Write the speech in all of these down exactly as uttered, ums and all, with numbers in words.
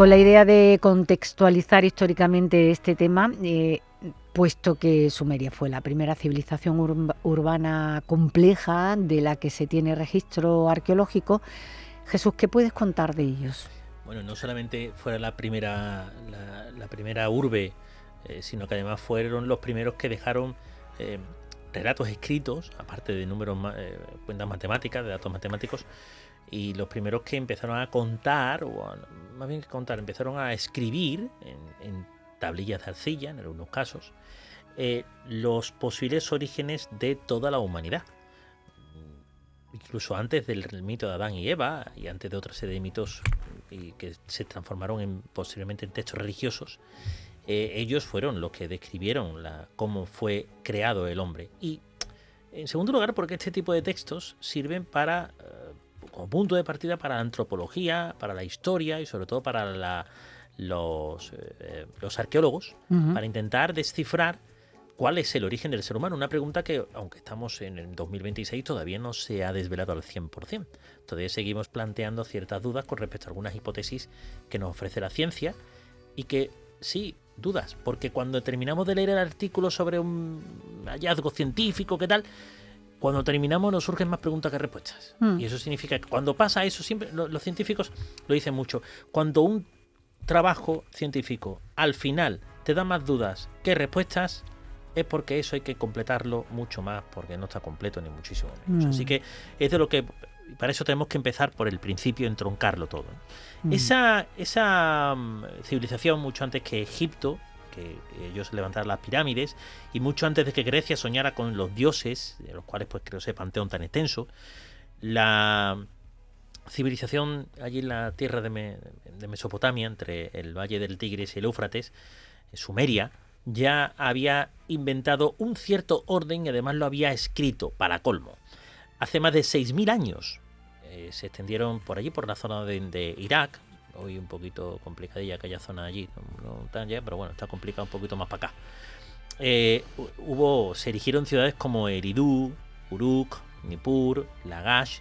con la idea de contextualizar históricamente este tema, eh, puesto que Sumeria fue la primera civilización ur- urbana compleja de la que se tiene registro arqueológico. Jesús, ¿qué puedes contar de ellos? Bueno, no solamente fue la primera, la, la primera urbe, eh, sino que además fueron los primeros que dejaron eh, relatos escritos, aparte de números, eh, cuentas matemáticas, de datos matemáticos, y los primeros que empezaron a contar, o a, más bien que contar, empezaron a escribir en, en tablillas de arcilla, en algunos casos, eh, los posibles orígenes de toda la humanidad. Incluso antes del mito de Adán y Eva y antes de otra serie de mitos y que se transformaron en, posiblemente en textos religiosos, eh, ellos fueron los que describieron la, cómo fue creado el hombre. Y en segundo lugar, porque este tipo de textos sirven para eh, como punto de partida para la antropología, para la historia y sobre todo para la, los, eh, los arqueólogos, uh-huh. para intentar descifrar ¿cuál es el origen del ser humano? Una pregunta que, aunque estamos en el dos mil veintiséis, todavía no se ha desvelado al cien por ciento. Todavía seguimos planteando ciertas dudas con respecto a algunas hipótesis que nos ofrece la ciencia y que, sí, dudas, porque cuando terminamos de leer el artículo sobre un hallazgo científico, ¿qué tal? Cuando terminamos nos surgen más preguntas que respuestas. Mm. Y eso significa que cuando pasa eso, siempre lo, los científicos lo dicen mucho, cuando un trabajo científico al final te da más dudas que respuestas, es porque eso hay que completarlo mucho más, porque no está completo ni muchísimo menos. Mm. Así que es de lo que, para eso tenemos que empezar por el principio, entroncarlo todo. Mm. Esa, esa civilización, mucho antes que Egipto, que ellos levantaron las pirámides, y mucho antes de que Grecia soñara con los dioses, de los cuales pues creo ese panteón tan extenso, la civilización allí en la tierra de, Me, de Mesopotamia, entre el valle del Tigris y el Éufrates, Sumeria, ya había inventado un cierto orden y además lo había escrito, para colmo. Hace más de seis mil años eh, se extendieron por allí, por la zona de, de Irak, hoy un poquito complicadilla aquella zona allí, no, no tan ya, pero bueno, está complicado un poquito más para acá. Eh, hubo, se erigieron ciudades como Eridu, Uruk, Nippur, Lagash,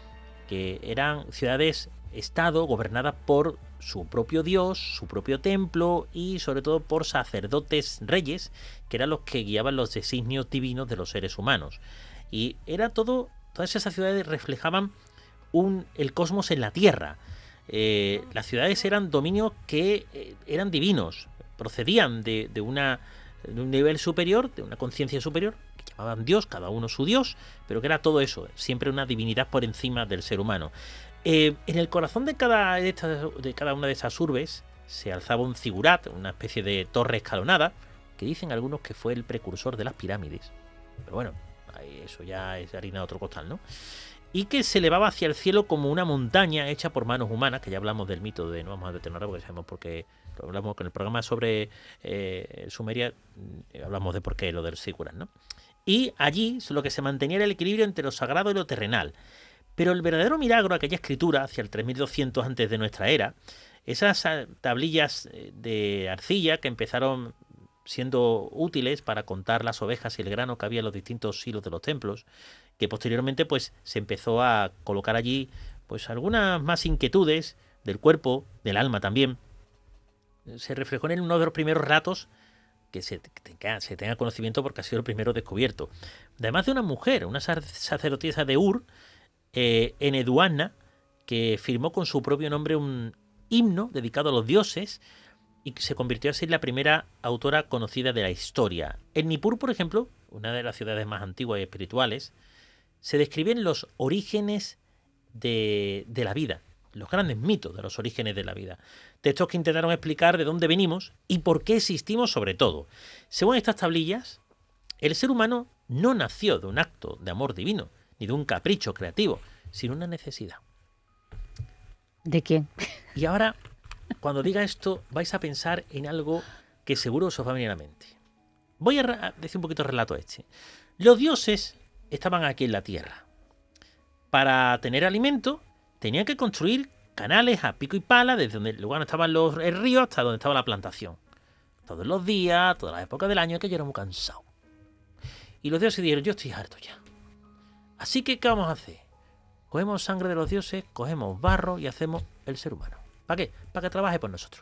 que eran ciudades-estado gobernadas por su propio dios, su propio templo y sobre todo por sacerdotes reyes, que eran los que guiaban los designios divinos de los seres humanos. Y era todo, todas esas ciudades reflejaban un, el cosmos en la tierra. Eh, las ciudades eran dominios que eh, eran divinos, procedían de, de, una, de un nivel superior, de una conciencia superior, que llamaban Dios, cada uno su Dios, pero que era todo eso, siempre una divinidad por encima del ser humano. Eh, en el corazón de cada, de, estas, de cada una de esas urbes se alzaba un zigurat, una especie de torre escalonada, que dicen algunos que fue el precursor de las pirámides. Pero bueno, eso ya es harina de otro costal, ¿no? Y que se elevaba hacia el cielo como una montaña hecha por manos humanas, que ya hablamos del mito de, no vamos a detener porque sabemos por qué, hablamos con el programa sobre eh, Sumeria, eh, hablamos de por qué lo del zigurat, ¿no? Y allí lo que se mantenía era el equilibrio entre lo sagrado y lo terrenal. Pero el verdadero milagro, aquella escritura hacia el tres mil doscientos antes de nuestra era, esas tablillas de arcilla que empezaron siendo útiles para contar las ovejas y el grano que había en los distintos silos de los templos, que posteriormente pues se empezó a colocar allí pues algunas más inquietudes del cuerpo, del alma también. Se reflejó en uno de los primeros relatos que se tenga, se tenga conocimiento porque ha sido el primero descubierto. Además de una mujer, una sacerdotisa de Ur, Eh, en Eduana, que firmó con su propio nombre un himno dedicado a los dioses y que se convirtió así en la primera autora conocida de la historia. En Nippur, por ejemplo, una de las ciudades más antiguas y espirituales, se describen los orígenes de, de la vida, los grandes mitos de los orígenes de la vida. Textos que intentaron explicar de dónde venimos y por qué existimos sobre todo. Según estas tablillas, el ser humano no nació de un acto de amor divino, ni de un capricho creativo, sino una necesidad. ¿De quién? Y ahora, cuando diga esto, vais a pensar en algo que seguro os va a venir a la mente. Voy a decir un poquito el relato este. Los dioses estaban aquí en la tierra. Para tener alimento, tenían que construir canales a pico y pala, desde donde el lugar donde estaban los el río hasta donde estaba la plantación. Todos los días, todas las épocas del año, que yo era muy cansado. Y los dioses dijeron, yo estoy harto ya. Así que, ¿qué vamos a hacer? Cogemos sangre de los dioses, cogemos barro y hacemos el ser humano. ¿Para qué? Para que trabaje por nosotros.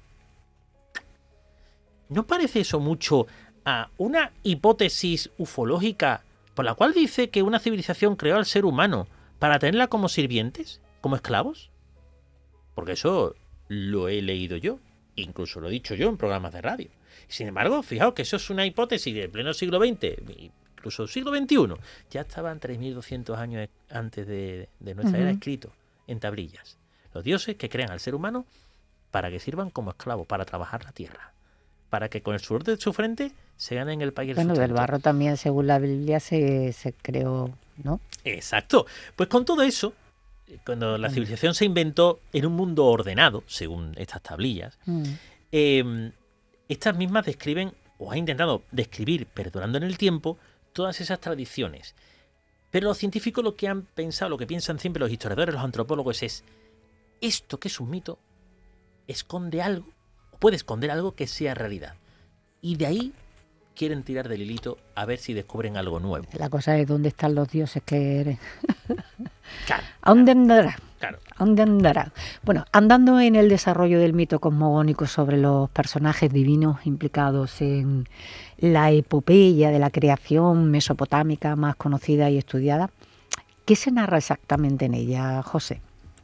¿No parece eso mucho a una hipótesis ufológica por la cual dice que una civilización creó al ser humano para tenerla como sirvientes, como esclavos? Porque eso lo he leído yo, incluso lo he dicho yo en programas de radio. Sin embargo, fijaos que eso es una hipótesis del pleno siglo veinte, incluso siglo veintiuno. Ya estaban tres mil doscientos años antes de, de nuestra uh-huh. era escrito en tablillas. Los dioses que crean al ser humano para que sirvan como esclavos, para trabajar la tierra, para que con el sudor de su frente se ganen el país. Bueno, del barro también, según la Biblia, se, se creó, ¿no? Exacto. Pues con todo eso, cuando la civilización se inventó en un mundo ordenado, según estas tablillas, mm. eh, estas mismas describen, o han intentado describir, perdurando en el tiempo, todas esas tradiciones. Pero los científicos lo que han pensado, lo que piensan siempre los historiadores, los antropólogos, es esto que es un mito, esconde algo, o puede esconder algo que sea realidad. Y de ahí quieren tirar del hilito a ver si descubren algo nuevo. La cosa es dónde están los dioses que eres. Claro, ¿A dónde andará? Claro. ¿A dónde andará? Bueno, andando en el desarrollo del mito cosmogónico sobre los personajes divinos implicados en la epopeya de la creación mesopotámica más conocida y estudiada, ¿qué se narra exactamente en ella, José?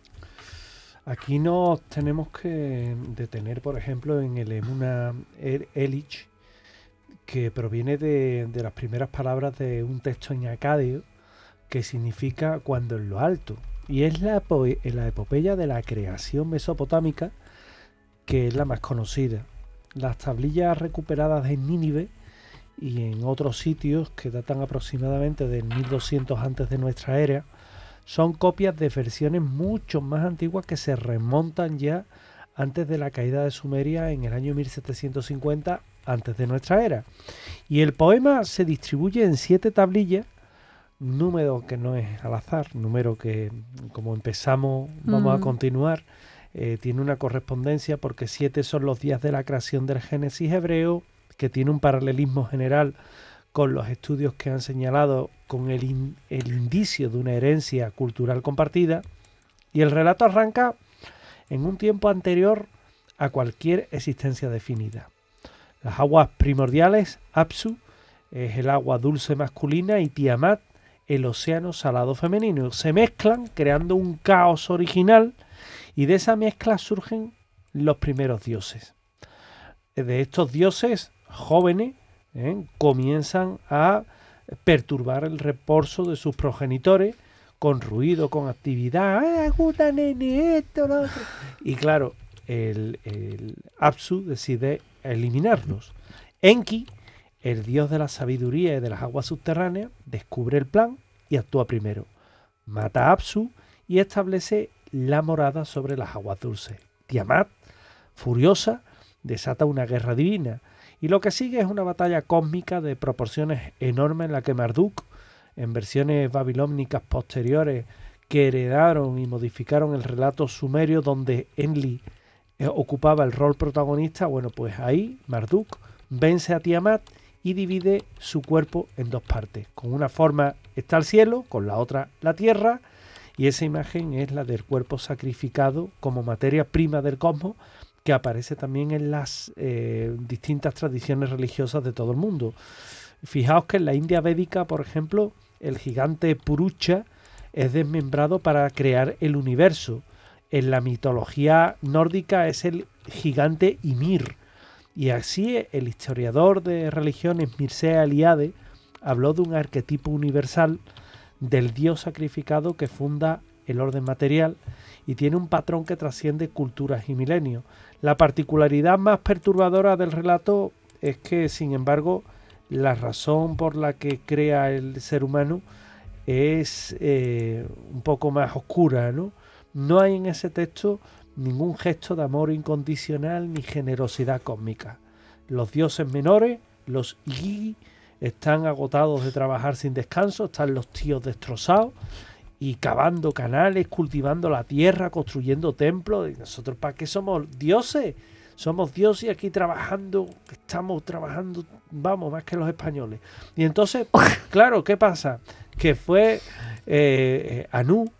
Aquí nos tenemos que detener, por ejemplo, en el Emuna Elich, que proviene de, de las primeras palabras de un texto en acadio que significa cuando en lo alto, y es la, epo- la epopeya de la creación mesopotámica, que es la más conocida. Las tablillas recuperadas en Nínive y en otros sitios que datan aproximadamente del mil doscientos antes de nuestra era son copias de versiones mucho más antiguas que se remontan ya antes de la caída de Sumeria en el año mil setecientos cincuenta antes de nuestra era. Y el poema se distribuye en siete tablillas, número que no es al azar, número que como empezamos vamos mm. a continuar, eh, tiene una correspondencia porque siete son los días de la creación del Génesis hebreo, que tiene un paralelismo general con los estudios que han señalado con el, in, el indicio de una herencia cultural compartida, y el relato arranca en un tiempo anterior a cualquier existencia definida. Las aguas primordiales, Apsu, es el agua dulce masculina, y Tiamat, el océano salado femenino. Se mezclan creando un caos original, y de esa mezcla surgen los primeros dioses. De estos dioses jóvenes ¿eh? comienzan a perturbar el reposo de sus progenitores con ruido, con actividad. ¡Ah, gusta, nene, esto, lo otro! Y claro, el, el Apsu decide eliminarlos. Enki, el dios de la sabiduría y de las aguas subterráneas, descubre el plan y actúa primero. Mata a Apsu y establece la morada sobre las aguas dulces. Tiamat, furiosa, desata una guerra divina, y lo que sigue es una batalla cósmica de proporciones enormes en la que Marduk, en versiones babilónicas posteriores que heredaron y modificaron el relato sumerio donde Enlil eh, ocupaba el rol protagonista, bueno, pues ahí Marduk vence a Tiamat y divide su cuerpo en dos partes. Con una forma está el cielo, con la otra la tierra, y esa imagen es la del cuerpo sacrificado como materia prima del cosmos, que aparece también en las eh, distintas tradiciones religiosas de todo el mundo. Fijaos que en la India védica, por ejemplo, el gigante Purusha es desmembrado para crear el universo. En la mitología nórdica es el gigante Ymir. Y así el historiador de religiones Mircea Eliade habló de un arquetipo universal del dios sacrificado que funda el orden material y tiene un patrón que trasciende culturas y milenios. La particularidad más perturbadora del relato es que, sin embargo, la razón por la que crea el ser humano es eh, un poco más oscura, ¿no? No hay en ese texto ningún gesto de amor incondicional ni generosidad cósmica. Los dioses menores, los Igi, están agotados de trabajar sin descanso, están los tíos destrozados y cavando canales, cultivando la tierra, construyendo templos. ¿Y nosotros para qué somos dioses? Somos dioses y aquí trabajando, estamos trabajando, vamos, más que los españoles. Y entonces, claro, ¿qué pasa? Que fue eh, Anu,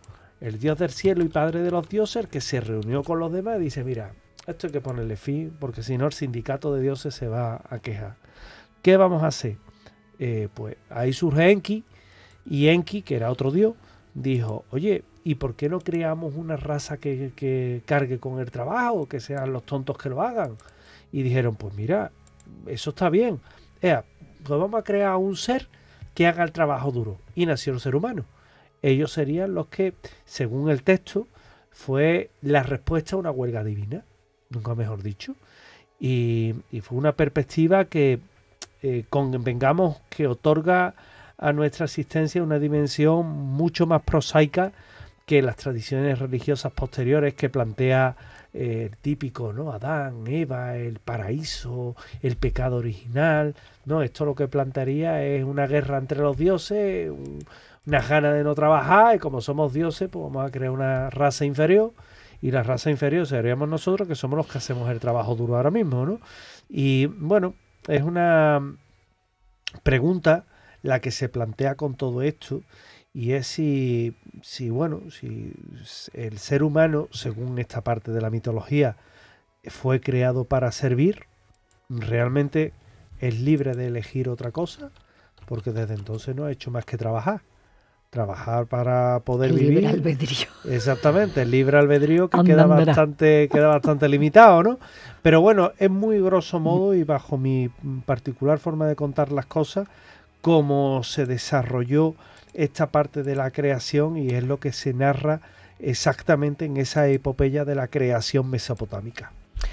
el Dios del cielo y Padre de los dioses, el que se reunió con los demás y dice, mira, esto hay que ponerle fin, porque si no el sindicato de dioses se va a quejar. ¿Qué vamos a hacer? Eh, pues ahí surge Enki, y Enki, que era otro dios, dijo, oye, ¿y por qué no creamos una raza que, que cargue con el trabajo, que sean los tontos que lo hagan? Y dijeron, pues mira, eso está bien. Ea, pues vamos a crear un ser que haga el trabajo duro. Y nació el ser humano. Ellos serían los que, según el texto, fue la respuesta a una huelga divina, nunca mejor dicho. Y, y fue una perspectiva que, eh, convengamos, que otorga a nuestra existencia una dimensión mucho más prosaica que las tradiciones religiosas posteriores que plantea eh, el típico, ¿no? Adán, Eva, el paraíso, el pecado original. No, esto lo que plantearía es una guerra entre los dioses, un, unas ganas de no trabajar, y como somos dioses, pues vamos a crear una raza inferior, y la raza inferior seríamos nosotros, que somos los que hacemos el trabajo duro ahora mismo, ¿no? Y bueno, es una pregunta la que se plantea con todo esto, y es si, si, bueno, si el ser humano, según esta parte de la mitología, fue creado para servir, realmente es libre de elegir otra cosa, porque desde entonces no ha hecho más que trabajar. Trabajar para poder el vivir. Libre albedrío. Exactamente, el libre albedrío que queda bastante, queda bastante limitado, ¿no? Pero bueno, es muy grosso modo y bajo mi particular forma de contar las cosas, cómo se desarrolló esta parte de la creación, y es lo que se narra exactamente en esa epopeya de la creación mesopotámica.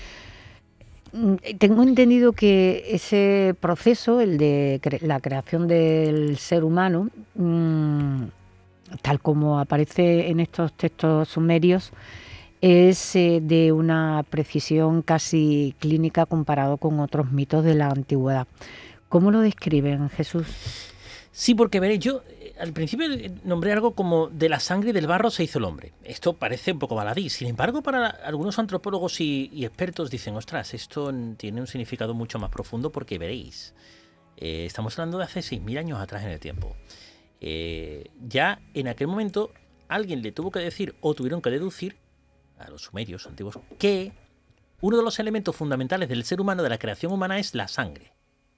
Tengo entendido que ese proceso, el de cre- la creación del ser humano, mmm, tal como aparece en estos textos sumerios, es eh, de una precisión casi clínica comparado con otros mitos de la antigüedad. ¿Cómo lo describen, Jesús? Sí, porque veréis, yo eh, al principio nombré algo como de la sangre y del barro se hizo el hombre. Esto parece un poco baladí. Sin embargo, para algunos antropólogos y, y expertos dicen, ostras, esto tiene un significado mucho más profundo, porque veréis, eh, estamos hablando de hace seis mil años atrás en el tiempo. Eh, ya en aquel momento alguien le tuvo que decir, o tuvieron que deducir, a los sumerios antiguos, que uno de los elementos fundamentales del ser humano, de la creación humana, es la sangre.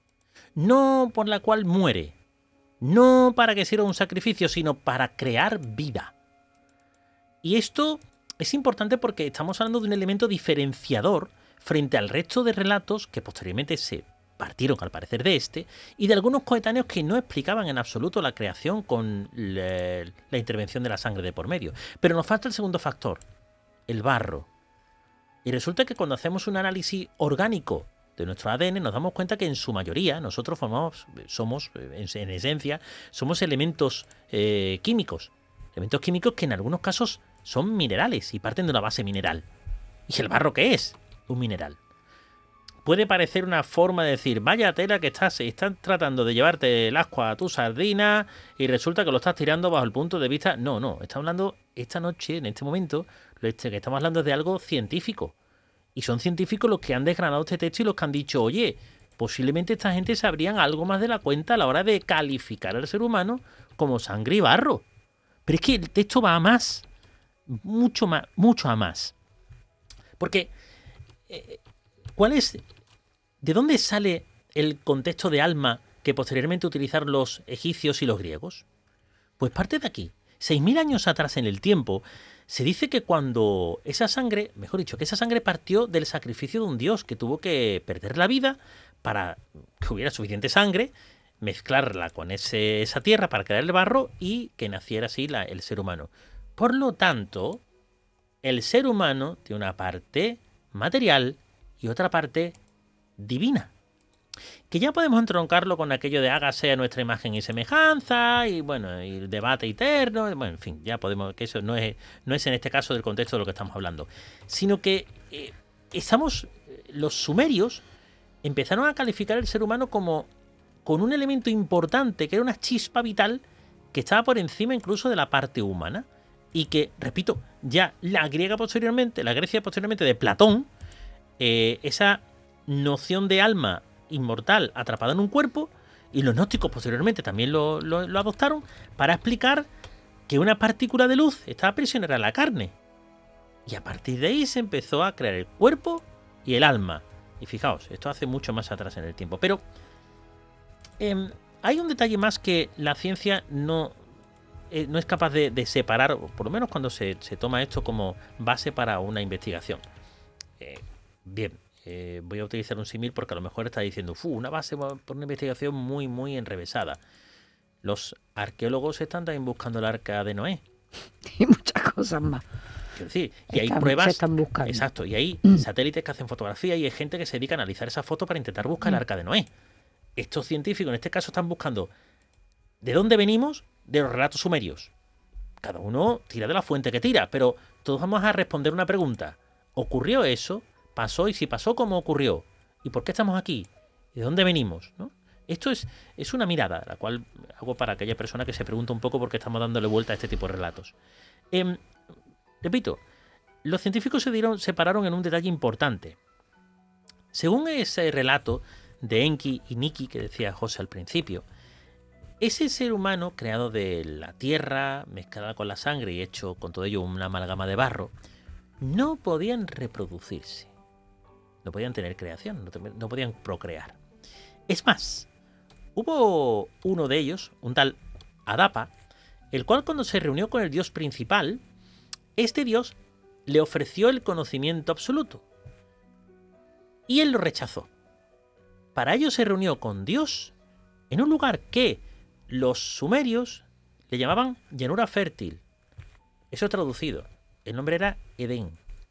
No por la cual muere, no para que sirva un sacrificio, sino para crear vida. Y esto es importante porque estamos hablando de un elemento diferenciador frente al resto de relatos que posteriormente se partieron, al parecer, de este, y de algunos coetáneos que no explicaban en absoluto la creación con la, la intervención de la sangre de por medio. Pero nos falta el segundo factor, el barro. Y resulta que cuando hacemos un análisis orgánico de nuestro A D N, nos damos cuenta que en su mayoría nosotros formamos, somos, en, en esencia, somos elementos eh, químicos. Elementos químicos que en algunos casos son minerales y parten de una base mineral. ¿Y el barro qué es? Un mineral. Puede parecer una forma de decir, vaya tela que estás, están tratando de llevarte el ascua a tu sardina y resulta que lo estás tirando bajo el punto de vista... No, no, estamos hablando esta noche, en este momento, lo que estamos hablando es de algo científico. Y son científicos los que han desgranado este texto y los que han dicho, oye, posiblemente esta gente sabrían algo más de la cuenta a la hora de calificar al ser humano como sangre y barro. Pero es que el texto va a más, mucho más, mucho a más. Porque, eh, ¿cuál es, de dónde sale el contexto de alma que posteriormente utilizaron los egipcios y los griegos? Pues parte de aquí. Seis mil años atrás en el tiempo, se dice que cuando esa sangre, mejor dicho, que esa sangre partió del sacrificio de un dios que tuvo que perder la vida para que hubiera suficiente sangre, mezclarla con ese, esa tierra para crear el barro y que naciera así la, el ser humano. Por lo tanto, el ser humano tiene una parte material y otra parte divina. Que ya podemos entroncarlo con aquello de hágase a nuestra imagen y semejanza, y bueno, y el debate eterno, bueno, en fin, ya podemos, que eso no es, no es en este caso del contexto de lo que estamos hablando, sino que eh, estamos, los sumerios empezaron a calificar el ser humano como con un elemento importante, que era una chispa vital que estaba por encima incluso de la parte humana, y que, repito, ya la griega posteriormente, la Grecia posteriormente de Platón, eh, esa noción de alma inmortal atrapada en un cuerpo, y los gnósticos posteriormente también lo, lo, lo adoptaron para explicar que una partícula de luz estaba prisionera en la carne. Y a partir de ahí se empezó a crear el cuerpo y el alma. Y fijaos, esto hace mucho más atrás en el tiempo. Pero eh, hay un detalle más que la ciencia no, eh, no es capaz de, de separar, por lo menos cuando se, se toma esto como base para una investigación. Eh, bien, eh, voy a utilizar un símil porque a lo mejor está diciendo, Fu, una base por una investigación muy, muy enrevesada. Los arqueólogos están también buscando el arca de Noé. Y muchas cosas más. Quiero decir, y hay Están- pruebas. se están buscando. Exacto, y hay satélites que hacen fotografía y hay gente que se dedica a analizar esas fotos para intentar buscar el arca de Noé. Estos científicos en este caso están buscando de dónde venimos de los relatos sumerios. Cada uno tira de la fuente que tira, pero todos vamos a responder una pregunta. ¿Ocurrió eso? ¿Pasó? Y si pasó, ¿cómo ocurrió? ¿Y por qué estamos aquí? ¿De dónde venimos? ¿No? Esto es, es una mirada, la cual hago para aquella persona que se pregunta un poco por qué estamos dándole vuelta a este tipo de relatos. Eh, repito, los científicos se dieron, separaron en un detalle importante. Según ese relato de Enki y Niki que decía José al principio, ese ser humano creado de la tierra, mezclada con la sangre y hecho con todo ello una amalgama de barro, no podían reproducirse. No podían tener creación, no, no podían procrear. Es más, hubo uno de ellos, un tal Adapa, el cual cuando se reunió con el dios principal, este dios le ofreció el conocimiento absoluto. Y él lo rechazó. Para ello se reunió con Dios en un lugar que los sumerios le llamaban llanura fértil. Eso traducido. El nombre era Edén.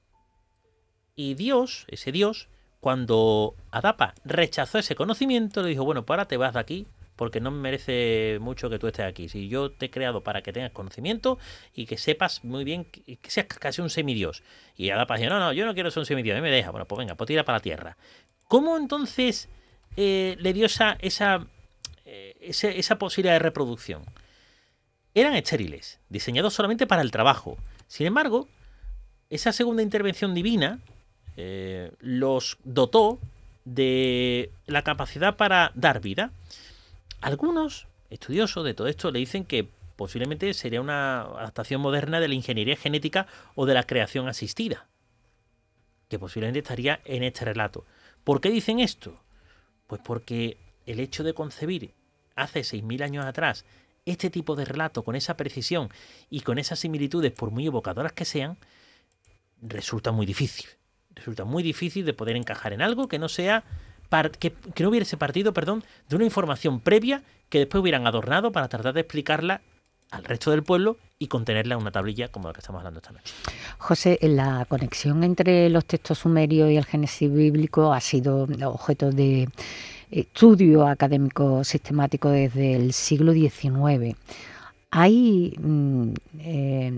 Y Dios, ese Dios, cuando Adapa rechazó ese conocimiento, le dijo, bueno, pues ahora te vas de aquí, porque no me merece mucho que tú estés aquí. Si yo te he creado para que tengas conocimiento y que sepas muy bien, que, que seas casi un semidios. Y Adapa dijo, no, no, yo no quiero ser un semidios, a mí me deja. Bueno, pues venga, pues tira para la tierra. ¿Cómo entonces eh, le dio esa, esa, eh, esa, esa posibilidad de reproducción? Eran estériles, diseñados solamente para el trabajo. Sin embargo, esa segunda intervención divina eh, los dotó de la capacidad para dar vida. Algunos estudiosos de todo esto le dicen que posiblemente sería una adaptación moderna de la ingeniería genética o de la creación asistida, que posiblemente estaría en este relato. ¿Por qué dicen esto? Pues porque el hecho de concebir hace seis mil años atrás este tipo de relato con esa precisión y con esas similitudes, por muy evocadoras que sean, resulta muy difícil. Resulta muy difícil de poder encajar en algo que no sea Que, que no hubiese partido, perdón, de una información previa que después hubieran adornado para tratar de explicarla al resto del pueblo y contenerla en una tablilla como la que estamos hablando esta noche. José, la conexión entre los textos sumerios y el Génesis bíblico ha sido objeto de estudio académico sistemático desde el siglo diecinueve. ¿Hay mm, eh,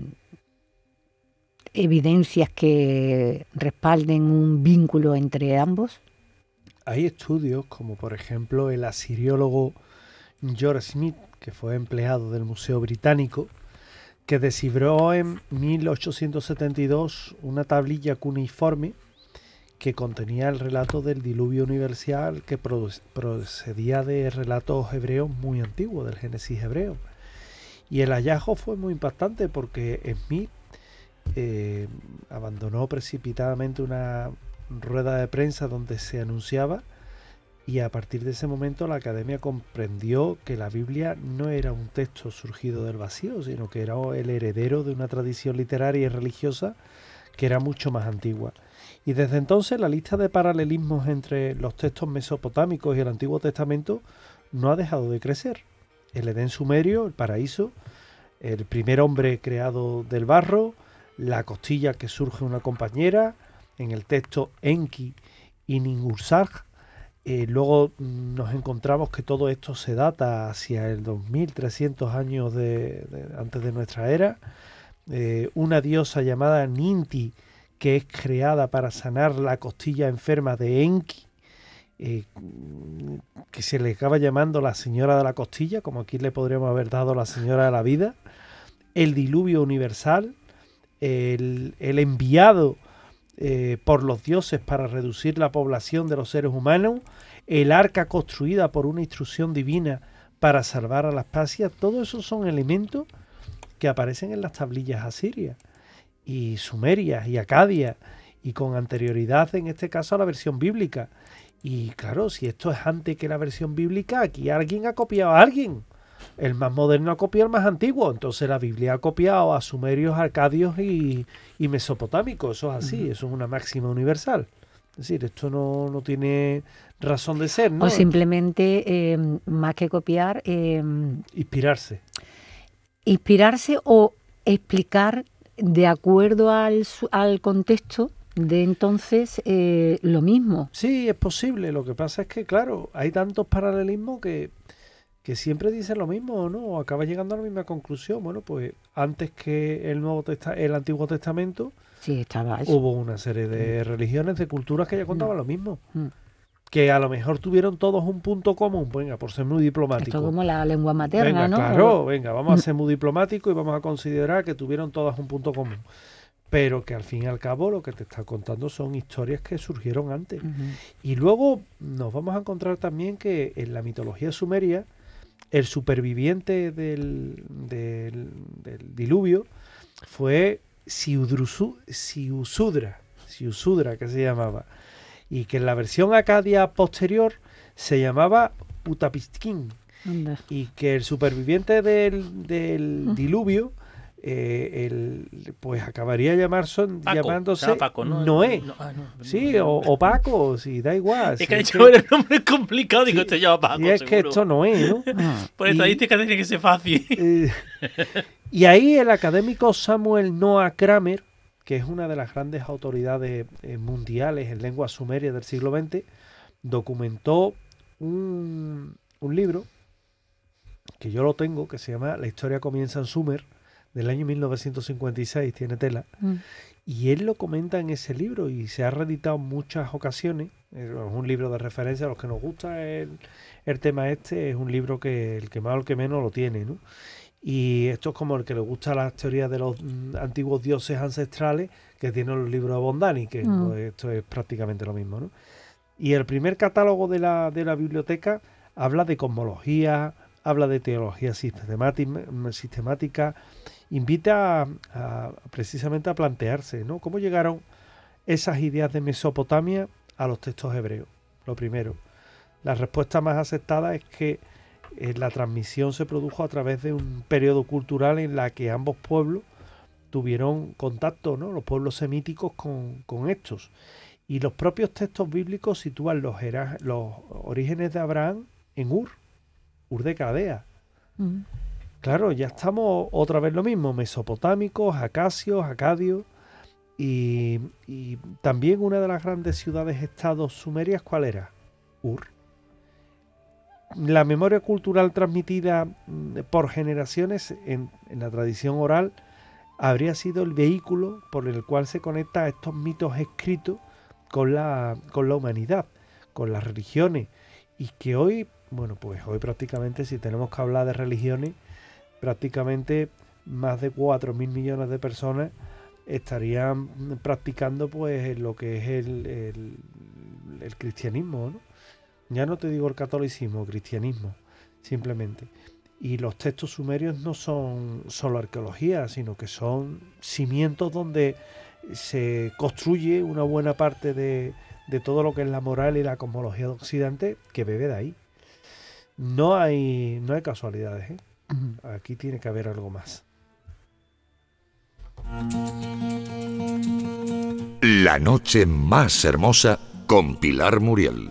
evidencias que respalden un vínculo entre ambos? Hay estudios como por ejemplo el asiriólogo George Smith, que fue empleado del Museo Británico, que descifró en mil ochocientos setenta y dos una tablilla cuneiforme que contenía el relato del diluvio universal que procedía de relatos hebreos muy antiguos, del Génesis hebreo. Y el hallazgo fue muy impactante porque Smith eh, abandonó precipitadamente una rueda de prensa donde se anunciaba, y a partir de ese momento la academia comprendió que la Biblia no era un texto surgido del vacío, sino que era el heredero de una tradición literaria y religiosa que era mucho más antigua. Y desde entonces la lista de paralelismos entre los textos mesopotámicos y el Antiguo Testamento no ha dejado de crecer. El Edén sumerio, el paraíso, el primer hombre creado del barro, la costilla que surge una compañera, en el texto Enki y Ninhursag. Eh, luego nos encontramos que todo esto se data hacia el dos mil trescientos años de, de, antes de nuestra era. Eh, una diosa llamada Ninti, que es creada para sanar la costilla enferma de Enki, eh, que se le acaba llamando la señora de la costilla, como aquí le podríamos haber dado la señora de la vida. El diluvio universal, el, el enviado Eh, por los dioses para reducir la población de los seres humanos, el arca construida por una instrucción divina para salvar a las Pasias. Todos esos son elementos que aparecen en las tablillas asirias y sumerias y acadias y con anterioridad en este caso a la versión bíblica. Y claro, si esto es antes que la versión bíblica, aquí alguien ha copiado a alguien. El más moderno ha copiado al más antiguo. Entonces la Biblia ha copiado a sumerios, acadios y, y mesopotámicos. Eso es así, uh-huh. Eso es una máxima universal. Es decir, esto no, no tiene razón de ser, ¿no? O simplemente, eh, más que copiar... Eh, inspirarse. Inspirarse o explicar de acuerdo al, al contexto de entonces eh, lo mismo. Sí, es posible. Lo que pasa es que, claro, hay tantos paralelismos que, que siempre dicen lo mismo, ¿no? O acabas llegando a la misma conclusión. Bueno, pues antes que el Nuevo Testa- el Antiguo Testamento, sí, estaba eso. Hubo una serie de mm. religiones, de culturas que ya contaban mm. lo mismo. Mm. Que a lo mejor tuvieron todos un punto común, venga, por ser muy diplomático. Esto como la lengua materna, venga, ¿no? Claro, venga, vamos a ser muy diplomáticos y vamos a considerar que tuvieron todas un punto común. Pero que al fin y al cabo lo que te está contando son historias que surgieron antes. Uh-huh. Y luego nos vamos a encontrar también que en la mitología sumeria, el superviviente del, del, del diluvio fue Siudrusu, Siusudra, Siusudra que se llamaba. Y que en la versión acadia posterior se llamaba Utapishkin. Anda. Y que el superviviente del, del uh-huh. diluvio eh, el, pues acabaría llamar son, Paco, llamándose no, Paco, no, Noé. No, ah, no, sí, no, o, o Paco, sí, da igual. Es sí, que ha es dicho que, el nombre complicado, digo, sí, te llama Paco. y es seguro. que esto no es, ¿no? Por estadística tiene que ser fácil. Eh, y ahí el académico Samuel Noah Kramer, que es una de las grandes autoridades eh, mundiales en lengua sumeria del siglo veinte, documentó un, un libro que yo lo tengo, que se llama La historia comienza en Sumer, del año mil novecientos cincuenta y seis, tiene tela, mm. y él lo comenta en ese libro y se ha reeditado en muchas ocasiones. Es un libro de referencia a los que nos gusta el, el tema este, es un libro que el que más o el que menos lo tiene, ¿no? Y esto es como el que le gusta las teorías de los mm, antiguos dioses ancestrales que tienen los libros de Bondani, que mm. pues, esto es prácticamente lo mismo, ¿no? Y el primer catálogo de la, de la biblioteca habla de cosmología, habla de teología sistemática, sistemática invita a, a, precisamente a plantearse, ¿no? ¿Cómo llegaron esas ideas de Mesopotamia a los textos hebreos? Lo primero, la respuesta más aceptada es que eh, la transmisión se produjo a través de un periodo cultural en la que ambos pueblos tuvieron contacto, ¿no? Los pueblos semíticos con, con estos. Y los propios textos bíblicos sitúan los, los orígenes de Abraham en Ur, Ur de Caldea. Mm. Claro, ya estamos otra vez lo mismo, mesopotámicos, acasios, acadios, y, y también una de las grandes ciudades-estados sumerias, ¿cuál era? Ur. La memoria cultural transmitida por generaciones en, en la tradición oral habría sido el vehículo por el cual se conecta a estos mitos escritos con la, con la humanidad, con las religiones, y que hoy, bueno, pues hoy prácticamente, si tenemos que hablar de religiones, prácticamente más de cuatro mil millones de personas estarían practicando pues lo que es el, el, el cristianismo, ¿no? Ya no te digo el catolicismo, cristianismo, simplemente. Y los textos sumerios no son solo arqueología, sino que son cimientos donde se construye una buena parte de, de todo lo que es la moral y la cosmología de Occidente, que bebe de ahí. No hay, no hay casualidades, ¿eh? Aquí tiene que haber algo más. La noche más hermosa con Pilar Muriel.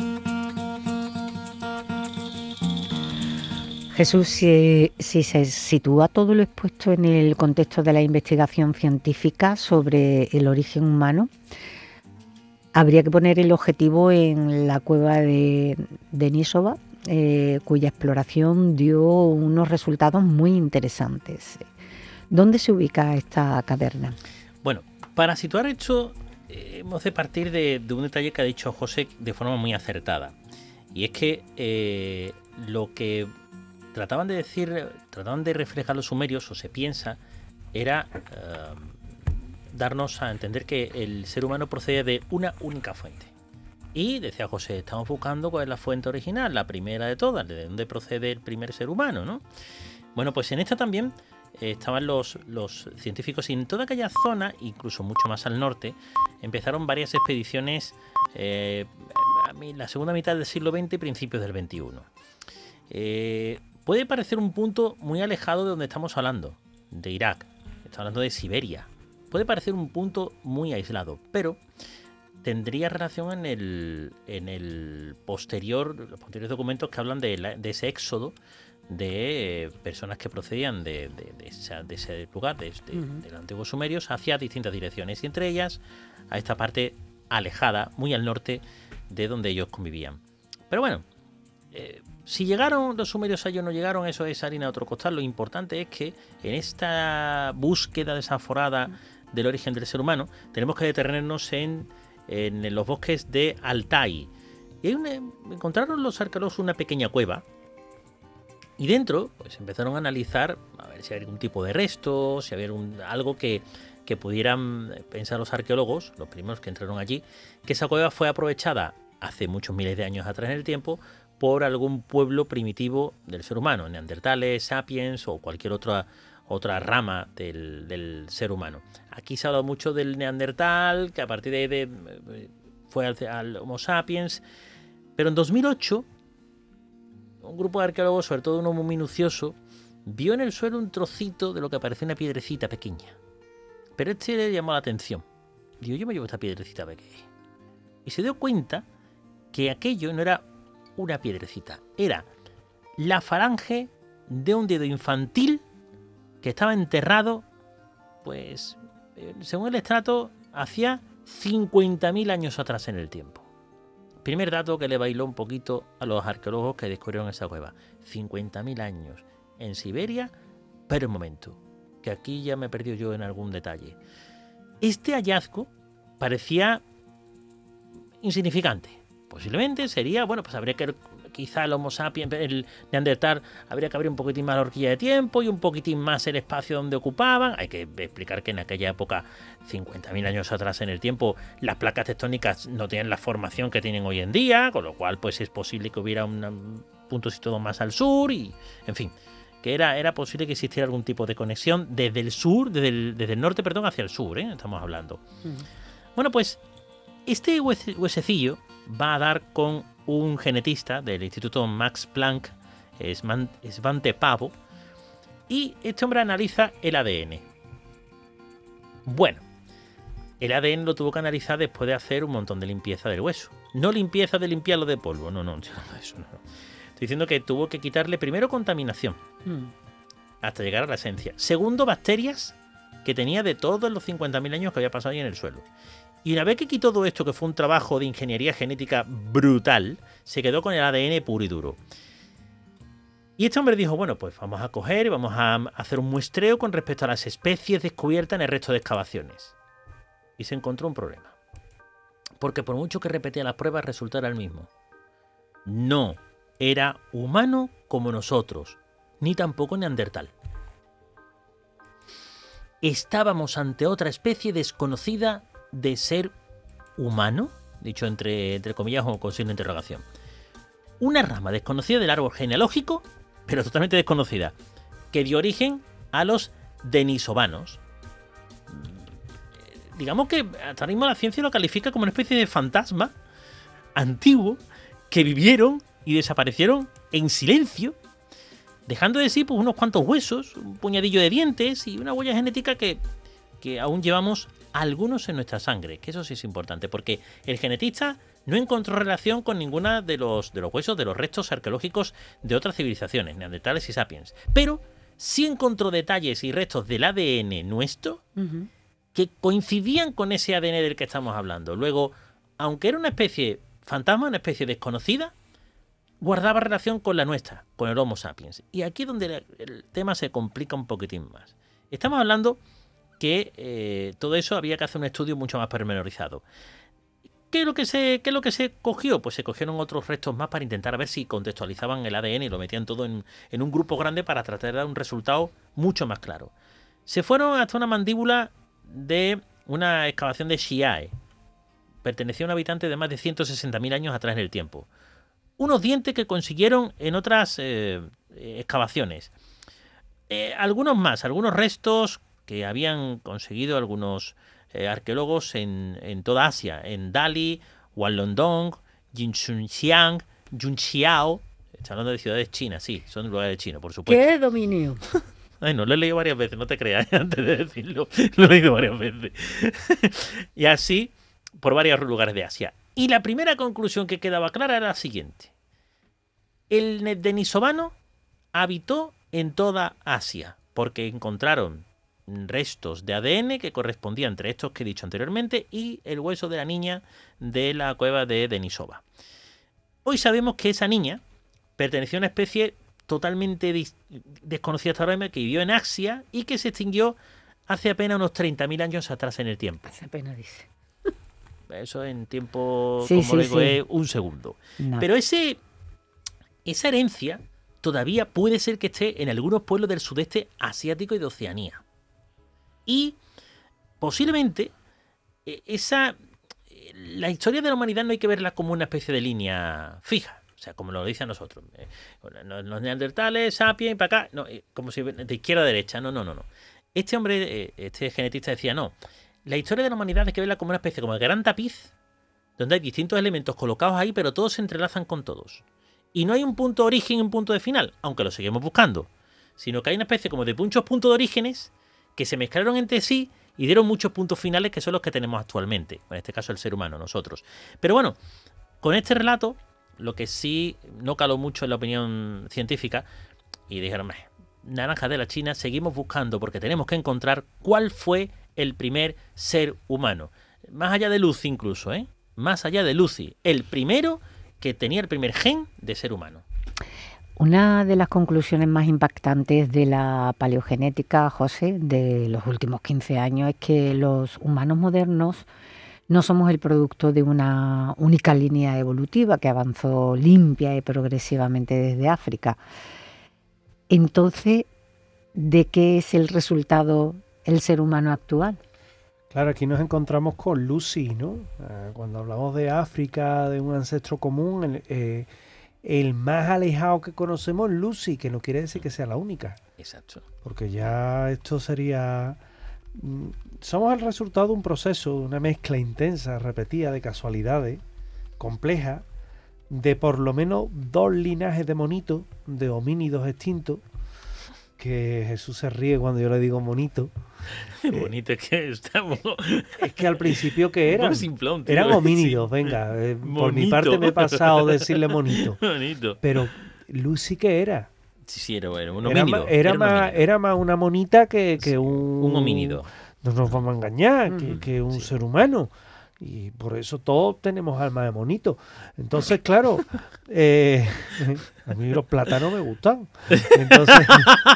Jesús, si, si se sitúa todo lo expuesto en el contexto de la investigación científica sobre el origen humano, habría que poner el objetivo en la cueva de Denisova, eh, cuya exploración dio unos resultados muy interesantes. ¿Dónde se ubica esta caverna? Bueno, para situar esto, eh, hemos de partir de, de un detalle que ha dicho José de forma muy acertada. Y es que eh, lo que trataban de decir, trataban de reflejar los sumerios, o se piensa, era eh, darnos a entender que el ser humano procede de una única fuente. Y decía José, estamos buscando cuál es la fuente original, la primera de todas, de dónde procede el primer ser humano, ¿no? Bueno, pues en esta también eh, estaban los, los científicos, y en toda aquella zona, incluso mucho más al norte, empezaron varias expediciones eh, a la segunda mitad del siglo veinte y principios del veintiuno. Eh, puede parecer un punto muy alejado de donde estamos hablando, de Irak, estamos hablando de Siberia. Puede parecer un punto muy aislado, pero tendría relación en el, en el posterior, los posteriores documentos que hablan de, la, de ese éxodo de personas que procedían de, de, de, esa, de ese lugar, de, de, uh-huh. de los antiguos sumerios, hacia distintas direcciones, y entre ellas a esta parte alejada, muy al norte de donde ellos convivían. Pero bueno, eh, si llegaron los sumerios a ellos, no llegaron, eso es harina de otro costal. Lo importante es que en esta búsqueda desaforada del origen del ser humano, tenemos que detenernos en, en los bosques de Altai. Y hay una, encontraron los arqueólogos una pequeña cueva, y dentro pues empezaron a analizar a ver si había algún tipo de resto, si había un, algo que, que pudieran pensar los arqueólogos, los primeros que entraron allí, que esa cueva fue aprovechada hace muchos miles de años atrás en el tiempo por algún pueblo primitivo del ser humano, neandertales, sapiens o cualquier otra, otra rama del, del ser humano. Aquí se ha hablado mucho del neandertal, que a partir de ahí de, fue al, al Homo sapiens, pero en dos mil ocho un grupo de arqueólogos, sobre todo uno muy minucioso, vio en el suelo un trocito de lo que parecía una piedrecita pequeña. Pero este le llamó la atención. Digo, yo me llevo esta piedrecita pequeña. Y se dio cuenta que aquello no era una piedrecita, era la falange de un dedo infantil que estaba enterrado, pues, según el estrato, hacía cincuenta mil años atrás en el tiempo. Primer dato que le bailó un poquito a los arqueólogos que descubrieron esa cueva. cincuenta mil años en Siberia, pero un momento, que aquí ya me he perdido yo en algún detalle. Este hallazgo parecía insignificante. Posiblemente sería, bueno, pues habría que, quizá el Homo sapiens, el neandertal, habría que abrir un poquitín más la horquilla de tiempo y un poquitín más el espacio donde ocupaban. Hay que explicar que en aquella época, cincuenta mil años atrás en el tiempo, las placas tectónicas no tenían la formación que tienen hoy en día, con lo cual pues es posible que hubiera un punto situado más al sur y, en fin, que era, era posible que existiera algún tipo de conexión desde el sur, desde el, desde el norte, perdón, hacia el sur, ¿eh? Estamos hablando. Uh-huh. Bueno, pues este huese, huesecillo va a dar con un genetista del Instituto Max Planck, Svante Pääbo, y este hombre analiza el A D N. Bueno, el A D N lo tuvo que analizar después de hacer un montón de limpieza del hueso. No limpieza de limpiarlo de polvo, no, no, eso no. Estoy diciendo que tuvo que quitarle primero contaminación, mm. hasta llegar a la esencia. Segundo, bacterias que tenía de todos los cincuenta mil años que había pasado ahí en el suelo. Y una vez que quitó todo esto, que fue un trabajo de ingeniería genética brutal, se quedó con el A D N puro y duro. Y este hombre dijo, bueno, pues vamos a coger y vamos a hacer un muestreo con respecto a las especies descubiertas en el resto de excavaciones. Y se encontró un problema. Porque por mucho que repetía las pruebas, resultara el mismo. No era humano como nosotros, ni tampoco neandertal. Estábamos ante otra especie desconocida de ser humano, dicho entre, entre comillas o con signo de interrogación. Una rama desconocida del árbol genealógico, pero totalmente desconocida, que dio origen a los denisovanos. Digamos que hasta ahora mismo la ciencia lo califica como una especie de fantasma antiguo que vivieron y desaparecieron en silencio, dejando de sí pues, unos cuantos huesos, un puñadillo de dientes y una huella genética que, que aún llevamos algunos en nuestra sangre, que eso sí es importante, porque el genetista no encontró relación con ninguna de los, de los huesos, de los restos arqueológicos de otras civilizaciones, neandertales y sapiens, pero sí encontró detalles y restos del A D N nuestro uh-huh. que coincidían con ese A D N del que estamos hablando. Luego, aunque era una especie fantasma, una especie desconocida, guardaba relación con la nuestra, con el Homo sapiens. Y aquí es donde el tema se complica un poquitín más. Estamos hablando que eh, todo eso había que hacer un estudio mucho más pormenorizado. ¿Qué es lo que se, qué es lo que se cogió? Pues se cogieron otros restos más para intentar ver si contextualizaban el A D N y lo metían todo en, en un grupo grande para tratar de dar un resultado mucho más claro. Se fueron hasta una mandíbula de una excavación de Xiae. Pertenecía a un habitante de más de ciento sesenta mil años atrás en el tiempo. Unos dientes que consiguieron en otras eh, excavaciones. Eh, algunos más, algunos restos que habían conseguido algunos eh, arqueólogos en, en toda Asia, en Dali, Guangdong, Jinchunxiang, Junxiao. Está hablando de ciudades chinas, sí, son lugares chinos, por supuesto. ¿Qué dominio? Ay, no, lo he leído varias veces, no te creas, antes de decirlo. Lo he leído varias veces. Y así, por varios lugares de Asia. Y la primera conclusión que quedaba clara era la siguiente. El denisovano habitó en toda Asia, porque encontraron restos de A D N que correspondían entre estos que he dicho anteriormente y el hueso de la niña de la cueva de Denisova. Hoy sabemos que esa niña perteneció a una especie totalmente desconocida hasta ahora, que vivió en Asia y que se extinguió hace apenas unos treinta mil años atrás en el tiempo. Hace apenas, dice. Eso en tiempo, sí, como sí, digo, sí. es un segundo. No. Pero ese, esa herencia todavía puede ser que esté en algunos pueblos del sudeste asiático y de Oceanía. Y posiblemente esa la historia de la humanidad no hay que verla como una especie de línea fija. O sea, como lo dice a nosotros. Eh, los neandertales, sapiens, para acá. No, como si de izquierda a derecha. No, no, no, no. Este hombre, este genetista decía, no. La historia de la humanidad hay que verla como una especie, como el gran tapiz, donde hay distintos elementos colocados ahí, pero todos se entrelazan con todos. Y no hay un punto de origen y un punto de final, aunque lo seguimos buscando. Sino que hay una especie como de muchos puntos de orígenes que se mezclaron entre sí y dieron muchos puntos finales que son los que tenemos actualmente. En este caso el ser humano, nosotros. Pero bueno, con este relato, lo que sí no caló mucho en la opinión científica, y dijeron, naranja de la China, seguimos buscando porque tenemos que encontrar cuál fue el primer ser humano. Más allá de Lucy incluso, ¿eh? Más allá de Lucy. El primero que tenía el primer gen de ser humano. Una de las conclusiones más impactantes de la paleogenética, José, de los últimos quince años, es que los humanos modernos no somos el producto de una única línea evolutiva que avanzó limpia y progresivamente desde África. Entonces, ¿de qué es el resultado el ser humano actual? Claro, aquí nos encontramos con Lucy, ¿no? Cuando hablamos de África, de un ancestro común, el, eh, el más alejado que conocemos es Lucy, que no quiere decir que sea la única. Exacto. Porque ya esto sería... Somos el resultado de un proceso, de una mezcla intensa, repetida, de casualidades, compleja, de por lo menos dos linajes de monitos, de homínidos extintos, que Jesús se ríe cuando yo le digo monito. Bonito es que estamos... Es que al principio que eran, simplón, tío, eran homínidos, sí. venga, eh, por mi parte me he pasado de decirle monito. Bonito. Pero Lucy, ¿qué era? Sí, sí, era, bueno, un Era, homínido. ma- era, era un más, homínido. era más una monita que, que Sí, un... un homínido. No nos vamos a engañar, Ujú. que, que un Sí. ser humano. Y por eso todos tenemos alma de monito. Entonces, claro, eh, a mí los plátanos me gustan. Entonces,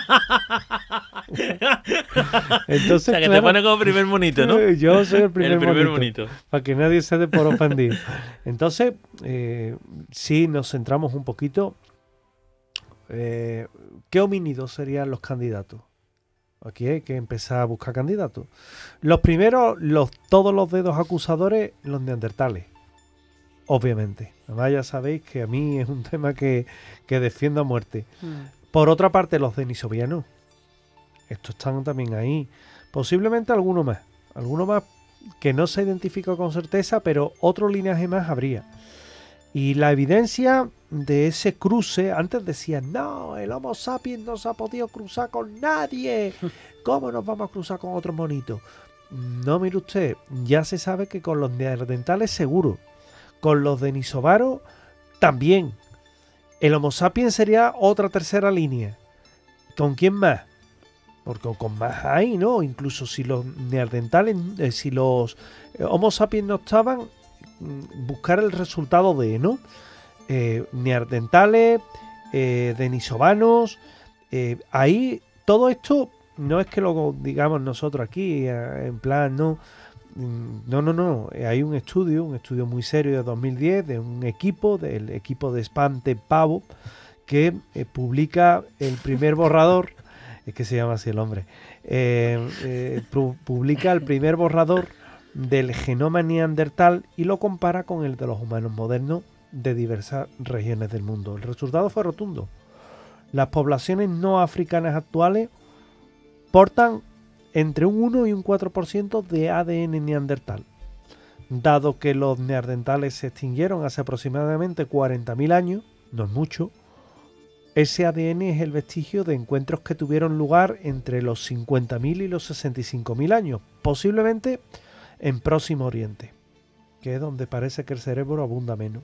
entonces O sea, que te claro, pone como primer monito, ¿no? eh, yo soy el primer, el primer monito, monito. para que nadie se dé por ofendido. Entonces, eh, sí nos centramos un poquito. Eh, ¿Qué homínidos serían los candidatos? Aquí hay que empezar a buscar candidatos. Los primeros, los, todos los dedos acusadores, los neandertales. Obviamente. Además ya sabéis que a mí es un tema que, que defiendo a muerte. Por otra parte, los denisovianos. Estos están también ahí. Posiblemente alguno más. Alguno más que no se identifica con certeza, pero otro linaje más habría. Y la evidencia de ese cruce, antes decían, no, el Homo sapiens no se ha podido cruzar con nadie. ¿Cómo nos vamos a cruzar con otros monitos? No, mire usted, ya se sabe que con los neandertales seguro. Con los denisovaros también. El Homo sapiens sería otra tercera línea. ¿Con quién más? Porque con más hay, ¿no? Incluso si los neandertales, eh, si los eh, Homo sapiens no estaban, buscar el resultado de, ¿no? Eh, neandertales, eh, denisovanos, eh, ahí todo esto no es que lo digamos nosotros aquí, eh, en plan, no, no, no, no, eh, hay un estudio, un estudio muy serio de dos mil diez de un equipo, del equipo de Spante Pavo, que eh, publica el primer borrador, es que se llama así el hombre, eh, eh, pu- publica el primer borrador del genoma neandertal y lo compara con el de los humanos modernos de diversas regiones del mundo. El resultado fue rotundo. Las poblaciones no africanas actuales portan entre un uno y un cuatro por ciento de A D N neandertal. Dado que los neandertales se extinguieron hace aproximadamente cuarenta mil años, no es mucho, ese A D N es el vestigio de encuentros que tuvieron lugar entre los cincuenta mil y los sesenta y cinco mil años, posiblemente en Próximo Oriente, que es donde parece que el cerebro abunda menos.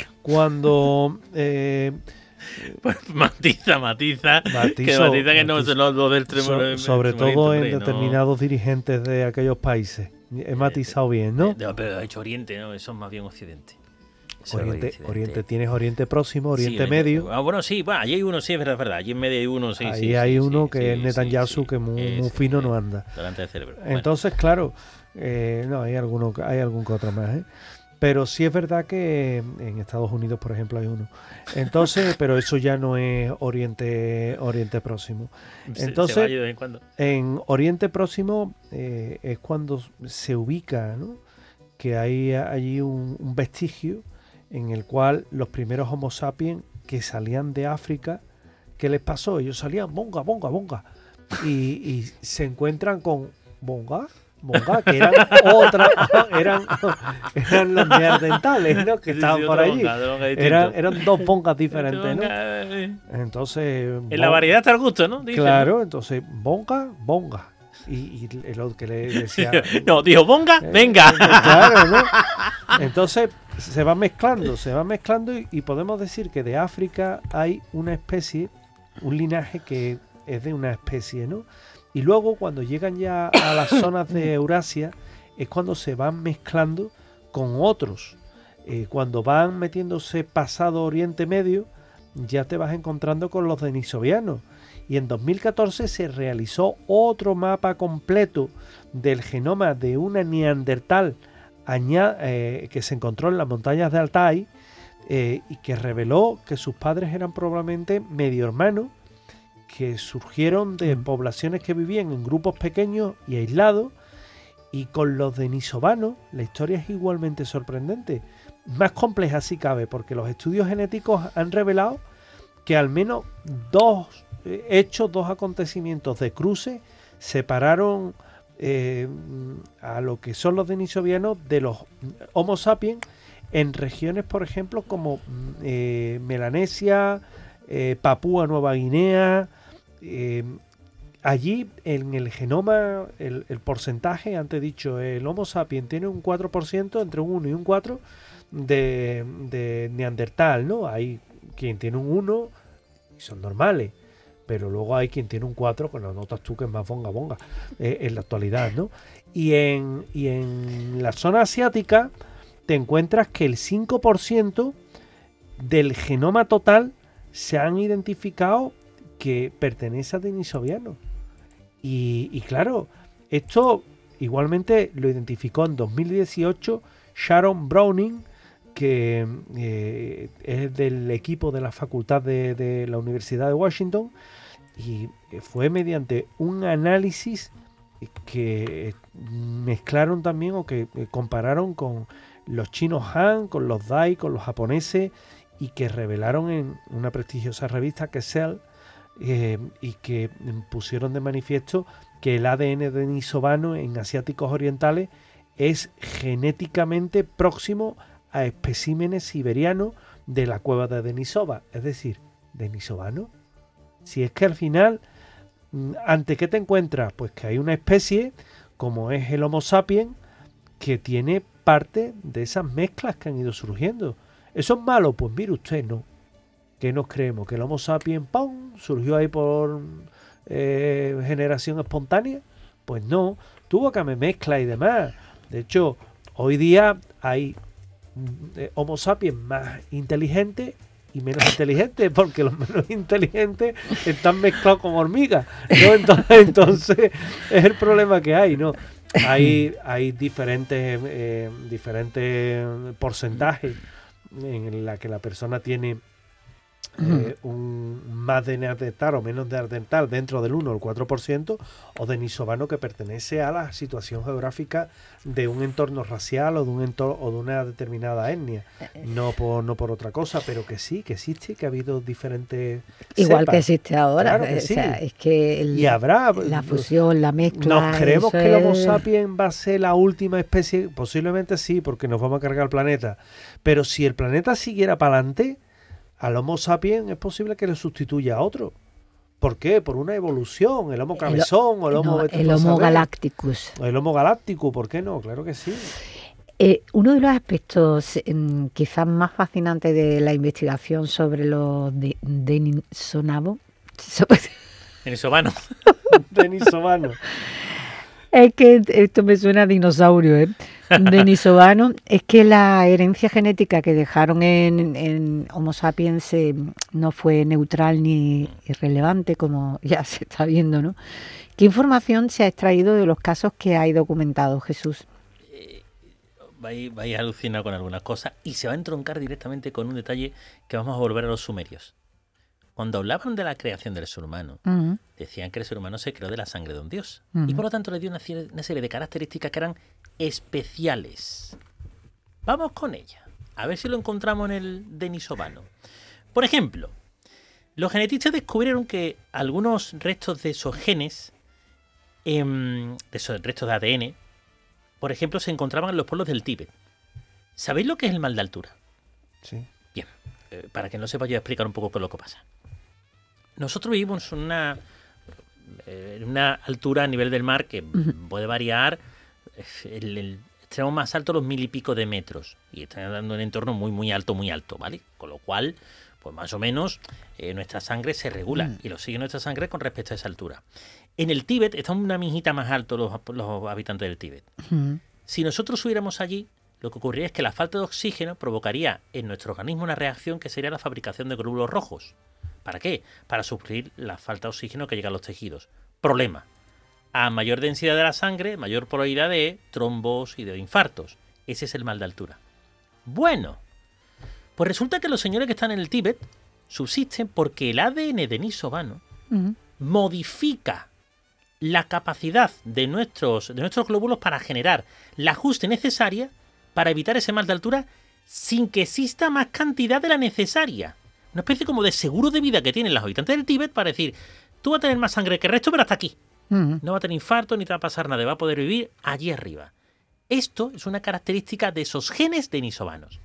Cuando... Eh, Pues matiza, matiza, Matizo, que matiza que no matizo. se lo, lo del so- tremor. sobre todo en no. determinados dirigentes de aquellos países. He matizado bien, ¿no? No, pero ha hecho Oriente, ¿no? Eso es más bien Occidente. Eso es Oriente, Occidente. Oriente, tienes Oriente Próximo, Oriente Sí, Medio. Ah, bueno, sí, bueno, allí hay uno, sí, es verdad, es verdad. Allí en medio hay uno, sí. Ahí sí, hay sí, uno sí, que sí, es sí, Netanyahu, sí. que muy, Ese, muy fino ese, no anda. Delante del cerebro. Bueno. Entonces, claro, eh, no, hay alguno, hay algún que otro más, ¿eh? Pero sí es verdad que en Estados Unidos, por ejemplo, hay uno. Entonces, pero eso ya no es Oriente, Oriente Próximo. Se- Entonces, se va de vez en cuando. en Oriente Próximo eh, es cuando se ubica, ¿no? Que hay allí un, un vestigio en el cual los primeros Homo sapiens que salían de África, ¿qué les pasó? Ellos salían bonga, bonga, bonga. Y, y se encuentran con bonga, bonga, que eran otra, eran, eran los neandertales, ¿no? Que Sí, estaban sí, por otro allí. bonga, otro bonga distinto. Eran, eran dos bongas Este diferentes, ¿no? bonga, eh, Entonces, En la bon- variedad está el gusto, ¿no? Dice, claro, entonces bonga, bonga. Y, y el que le decía... ¿no? No, dijo, bonga, Eh, venga. eh, Claro, ¿no? Entonces se va mezclando, se va mezclando y, y podemos decir que de África hay una especie, un linaje que es de una especie, ¿no? Y luego cuando llegan ya a las zonas de Eurasia es cuando se van mezclando con otros. Eh, cuando van metiéndose pasado Oriente Medio, ya te vas encontrando con los denisovianos. Y en dos mil catorce se realizó otro mapa completo del genoma de una neandertal aña- eh, que se encontró en las montañas de Altai eh, y que reveló que sus padres eran probablemente medio hermanos que surgieron de poblaciones que vivían en grupos pequeños y aislados. Y con los denisovanos la historia es igualmente sorprendente, más compleja si cabe, porque los estudios genéticos han revelado que al menos dos hechos, dos acontecimientos de cruce separaron eh, a lo que son los denisovianos de los Homo sapiens en regiones, por ejemplo, como eh, Melanesia, eh, Papúa Nueva Guinea. Eh, allí en el genoma, el, el porcentaje, antes dicho, el Homo sapiens tiene un cuatro por ciento, entre un uno y un cuatro de, de Neandertal, ¿no? Hay quien tiene un uno y son normales. Pero luego hay quien tiene un cuatro, que lo notas tú que es más bonga bonga eh, en la actualidad, ¿no? Y en, y en la zona asiática te encuentras que el cinco por ciento del genoma total se han identificado que pertenece a denisovianos. Y, y claro, esto igualmente lo identificó en dos mil dieciocho Sharon Browning, que eh, es del equipo de la facultad de, de la Universidad de Washington, y fue mediante un análisis que mezclaron también o que compararon con los chinos Han, con los Dai, con los japoneses, y que revelaron en una prestigiosa revista que es Cell, eh, y que pusieron de manifiesto que el A D N denisovano en asiáticos orientales es genéticamente próximo a especímenes siberianos de la cueva de Denisova, es decir, denisovano. Si es que al final, ¿ante qué te encuentras? Pues que hay una especie, como es el Homo sapiens, que tiene parte de esas mezclas que han ido surgiendo. ¿Eso es malo? Pues mire usted, no. ¿Qué nos creemos? ¿Que el Homo sapiens, ¡pum!, surgió ahí por eh, generación espontánea? Pues no, tuvo que haber mezcla y demás. De hecho, hoy día hay eh, Homo sapiens más inteligentes y menos inteligentes, porque los menos inteligentes están mezclados con hormigas, ¿no? Entonces, entonces es el problema que hay, ¿no? Hay, hay diferentes, eh, diferentes porcentajes en la que la persona tiene uh-huh. eh, un más de neandertal o menos de neandertal dentro del uno o el cuatro por ciento, o denisovano que pertenece a la situación geográfica de un entorno racial o de un entorno o de una determinada etnia, no por no por otra cosa, pero que sí, que existe, que ha habido diferentes igual cepas. Que existe ahora, claro que o sí. sea, es que el, y habrá la fusión, la mezcla. ¿Nos creemos que el Homo es... sapiens va a ser la última especie? Posiblemente sí, porque nos vamos a cargar el planeta, pero si el planeta siguiera para adelante, al Homo sapiens es posible que le sustituya a otro. ¿Por qué? Por una evolución, el Homo cabezón el, o el Homo... no, el Homo galacticus. O el Homo galáctico, ¿por qué no? Claro que sí. Eh, uno de los aspectos eh, quizás más fascinantes de la investigación sobre los de, denisovanos Denisovano. Denisovano. Es que esto me suena a dinosaurio, ¿eh? Denisovano, es que la herencia genética que dejaron en, en Homo sapiens eh, no fue neutral ni irrelevante, como ya se está viendo, ¿no? ¿Qué información se ha extraído de los casos que hay documentados, Jesús? Eh, vais, vais a alucinar con algunas cosas y se va a entroncar directamente con un detalle que vamos a volver a los sumerios. Cuando hablaban de la creación del ser humano, uh-huh. decían que el ser humano se creó de la sangre de un dios. Uh-huh. Y por lo tanto le dio una, una serie de características que eran especiales. Vamos con ella. A ver si lo encontramos en el denisovano. Por ejemplo, los genetistas descubrieron que algunos restos de esos genes, eh, de esos restos de A D N, por ejemplo, se encontraban en los pueblos del Tíbet. ¿Sabéis lo que es el mal de altura? Sí. Bien. Eh, para que no sepa, yo voy a explicar un poco qué es lo que pasa. Nosotros vivimos en una, eh, una altura a nivel del mar que uh-huh. puede variar. El, el extremo más alto, los mil y pico de metros. Y están hablando de un entorno muy, muy alto, muy alto, ¿vale? Con lo cual, pues más o menos, eh, nuestra sangre se regula. Uh-huh. Y lo sigue nuestra sangre con respecto a esa altura. En el Tíbet están una mijita más alto los, los habitantes del Tíbet. Uh-huh. Si nosotros subiéramos allí, lo que ocurriría es que la falta de oxígeno provocaría en nuestro organismo una reacción que sería la fabricación de glóbulos rojos. ¿Para qué? Para suplir la falta de oxígeno que llega a los tejidos. Problema. A mayor densidad de la sangre, mayor probabilidad de trombos y de infartos. Ese es el mal de altura. Bueno, pues resulta que los señores que están en el Tíbet subsisten porque el A D N denisovano uh-huh. modifica la capacidad de nuestros, de nuestros glóbulos para generar el ajuste necesario para evitar ese mal de altura sin que exista más cantidad de la necesaria. Una especie como de seguro de vida que tienen los habitantes del Tíbet para decir, tú vas a tener más sangre que el resto, pero hasta aquí. Uh-huh. No va a tener infarto ni te va a pasar nada, va a poder vivir allí arriba. Esto es una característica de esos genes denisovanos.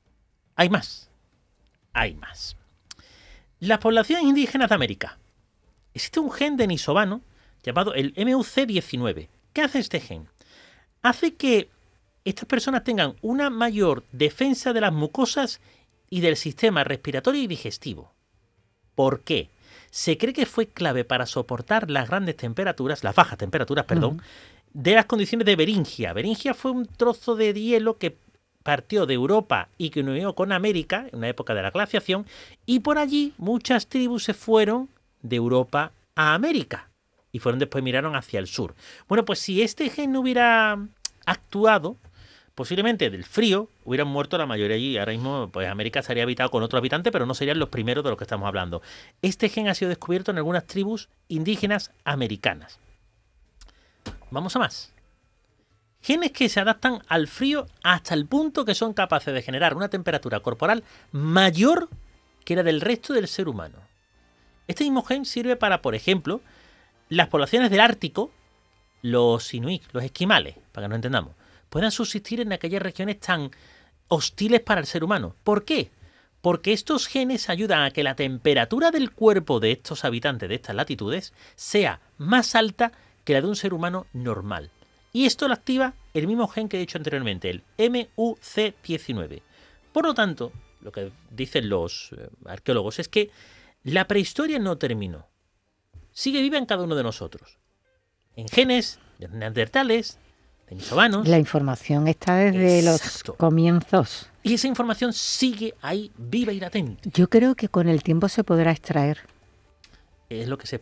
Hay más. Hay más. Las poblaciones indígenas de América. Existe un gen denisovano llamado el M U C diecinueve. ¿Qué hace este gen? Hace que estas personas tengan una mayor defensa de las mucosas y del sistema respiratorio y digestivo. ¿Por qué? Se cree que fue clave para soportar las grandes temperaturas, las bajas temperaturas, perdón, uh-huh. de las condiciones de Beringia. Beringia fue un trozo de hielo que partió de Europa y que unió con América en una época de la glaciación, y por allí muchas tribus se fueron de Europa a América y fueron después miraron hacia el sur. Bueno, pues si este gen no hubiera actuado, posiblemente del frío hubieran muerto la mayoría allí. Ahora mismo, pues América estaría habitado con otro habitante, pero no serían los primeros de los que estamos hablando. Este gen ha sido descubierto en algunas tribus indígenas americanas. Vamos a más. Genes que se adaptan al frío hasta el punto que son capaces de generar una temperatura corporal mayor que la del resto del ser humano. Este mismo gen sirve para, por ejemplo, las poblaciones del Ártico, los inuit, los esquimales, para que nos entendamos, puedan subsistir en aquellas regiones tan hostiles para el ser humano. ¿Por qué? Porque estos genes ayudan a que la temperatura del cuerpo de estos habitantes de estas latitudes sea más alta que la de un ser humano normal. Y esto lo activa el mismo gen que he dicho anteriormente, el M U C diecinueve. Por lo tanto, lo que dicen los eh, arqueólogos es que la prehistoria no terminó. Sigue viva en cada uno de nosotros. En genes, de neandertales, denisovanos. La información está desde Exacto. los comienzos. Y esa información sigue ahí, viva y latente. Yo creo que con el tiempo se podrá extraer. Es lo que se espera.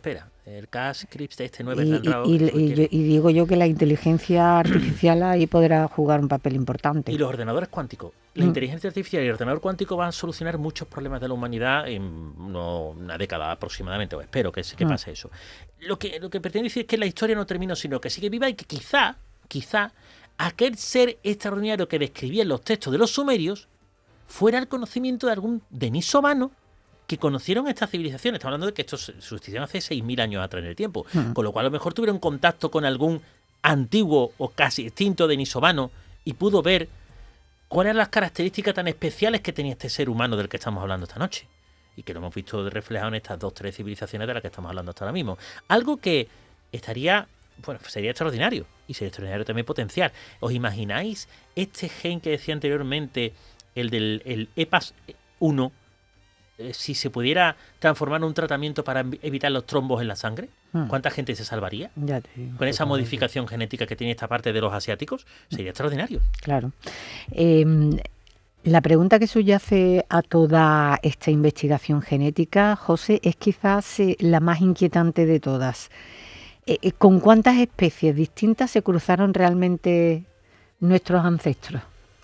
El Cascript este Y, nueve y, y, y, y digo yo que la inteligencia artificial ahí podrá jugar un papel importante. Y los ordenadores cuánticos. La Mm. inteligencia artificial y el ordenador cuántico van a solucionar muchos problemas de la humanidad en uno- una década aproximadamente, o espero que, que Mm. pase eso. Lo que, lo que pretende decir es que la historia no terminó, sino que sigue viva y que quizá, quizá, aquel ser extraordinario que describía en los textos de los sumerios fuera el conocimiento de algún denisovano que conocieron estas civilizaciones. Estamos hablando de que estos sucedieron hace seis mil años atrás en el tiempo, Mm. con lo cual a lo mejor tuvieron contacto con algún antiguo o casi extinto denisovano y pudo ver cuáles eran las características tan especiales que tenía este ser humano del que estamos hablando esta noche. Y que lo hemos visto reflejado en estas dos o tres civilizaciones de las que estamos hablando hasta ahora mismo. Algo que estaría, bueno, sería extraordinario. Y sería extraordinario también potenciar. ¿Os imagináis este gen que decía anteriormente, el del el E P A S uno, eh, si se pudiera transformar en un tratamiento para evitar los trombos en la sangre? Mm. ¿Cuánta gente se salvaría? Ya te digo. Con esa Totalmente. modificación genética que tiene esta parte de los asiáticos, sería extraordinario. Claro. Eh, la pregunta que subyace a toda esta investigación genética, José, es quizás eh, la más inquietante de todas. Eh, eh, ¿Con cuántas especies distintas se cruzaron realmente nuestros ancestros?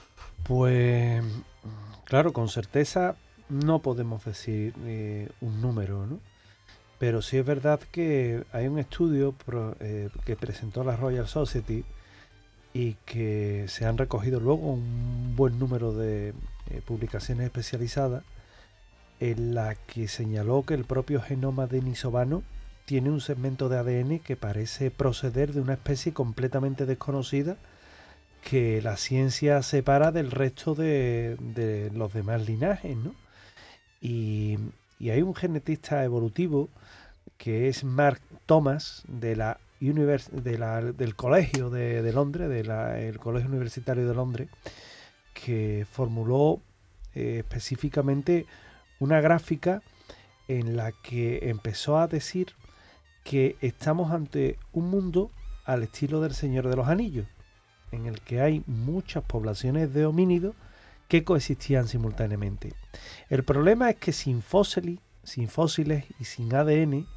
Pues, claro, con certeza no podemos decir eh, un número, ¿no? Pero sí es verdad que hay un estudio pro- eh, que presentó la Royal Society y que se han recogido luego un buen número de eh, publicaciones especializadas en la que señaló que el propio genoma denisovano tiene un segmento de A D N que parece proceder de una especie completamente desconocida que la ciencia separa del resto de, de los demás linajes, ¿no? Y, y hay un genetista evolutivo que es Mark Thomas de la univers- de la- del Colegio de, de Londres, del Colegio Universitario de Londres, que formuló eh, específicamente una gráfica en la que empezó a decir que estamos ante un mundo al estilo del Señor de los Anillos, en el que hay muchas poblaciones de homínidos que coexistían simultáneamente. El problema es que sin fósiles, sin fósiles y sin A D N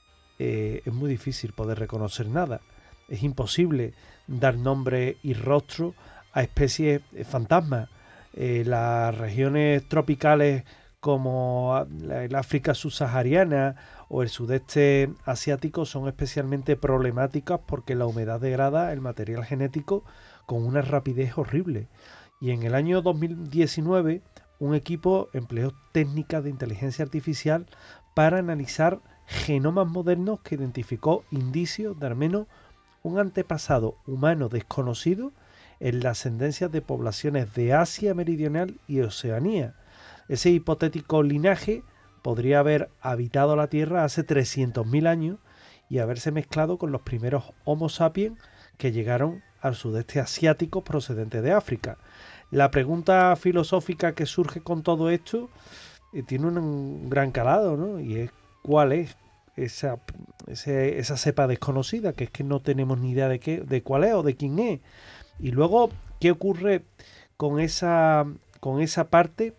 eh, es muy difícil poder reconocer nada. Es imposible dar nombre y rostro a especies eh, fantasmas. Eh, las regiones tropicales como la- el África subsahariana o el sudeste asiático son especialmente problemáticas porque la humedad degrada el material genético con una rapidez horrible. Y en el año dos mil diecinueve un equipo empleó técnicas de inteligencia artificial para analizar genomas modernos que identificó indicios de al menos un antepasado humano desconocido en la ascendencia de poblaciones de Asia Meridional y Oceanía. Ese hipotético linaje podría haber habitado la Tierra hace trescientos mil años y haberse mezclado con los primeros Homo sapiens que llegaron al sudeste asiático procedente de África. La pregunta filosófica que surge con todo esto eh, tiene un, un gran calado, ¿no? Y es cuál es esa, ese, esa cepa desconocida, que es que no tenemos ni idea de qué, de cuál es o de quién es. Y luego, ¿qué ocurre con esa, con esa parte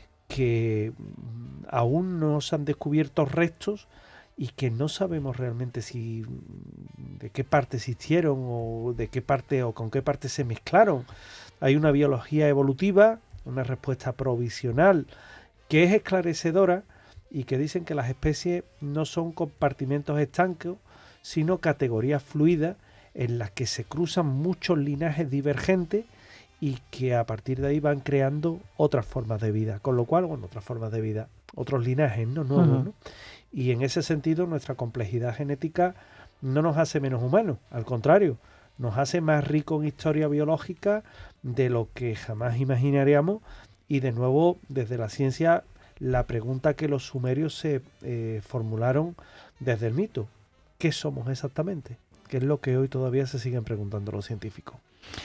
que mm, aún no se han descubierto restos y que no sabemos realmente si de qué parte existieron o de qué parte o con qué parte se mezclaron? Hay una biología evolutiva, una respuesta provisional que es esclarecedora y que dicen que las especies no son compartimentos estancos, sino categorías fluidas en las que se cruzan muchos linajes divergentes y que a partir de ahí van creando otras formas de vida, con lo cual, bueno, otras formas de vida, otros linajes, ¿no? Nuevos, Uh-huh. ¿no? Y en ese sentido nuestra complejidad genética no nos hace menos humanos, al contrario, nos hace más ricos en historia biológica de lo que jamás imaginaríamos. Y de nuevo, desde la ciencia, la pregunta que los sumerios se eh, formularon desde el mito: ¿qué somos exactamente? Que es lo que hoy todavía se siguen preguntando los científicos.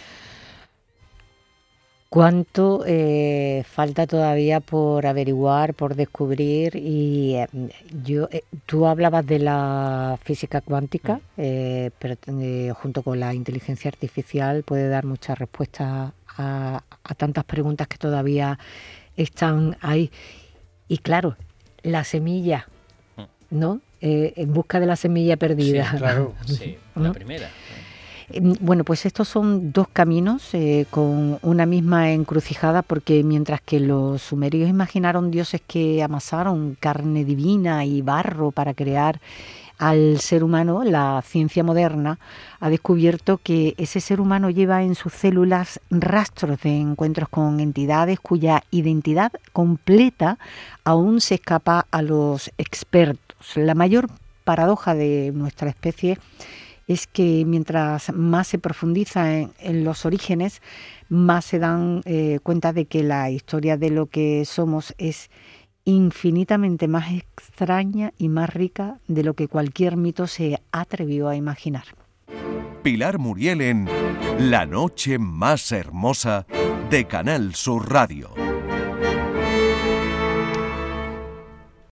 ¿Cuánto eh, falta todavía por averiguar, por descubrir? Y eh, yo, eh, tú hablabas de la física cuántica, eh, pero eh, junto con la inteligencia artificial puede dar muchas respuestas a, a tantas preguntas que todavía están ahí. Y claro, la semilla, ¿no? eh, en busca de la semilla perdida. Sí, claro. Sí, la primera. Bueno, pues estos son dos caminos eh, con una misma encrucijada, porque mientras que los sumerios imaginaron dioses que amasaron carne divina y barro para crear al ser humano, la ciencia moderna ha descubierto que ese ser humano lleva en sus células rastros de encuentros con entidades cuya identidad completa aún se escapa a los expertos. La mayor paradoja de nuestra especie es que mientras más se profundiza en, en los orígenes, más se dan eh, cuenta de que la historia de lo que somos es infinitamente más extraña y más rica de lo que cualquier mito se atrevió a imaginar. Pilar Muriel en La noche más hermosa de Canal Sur Radio.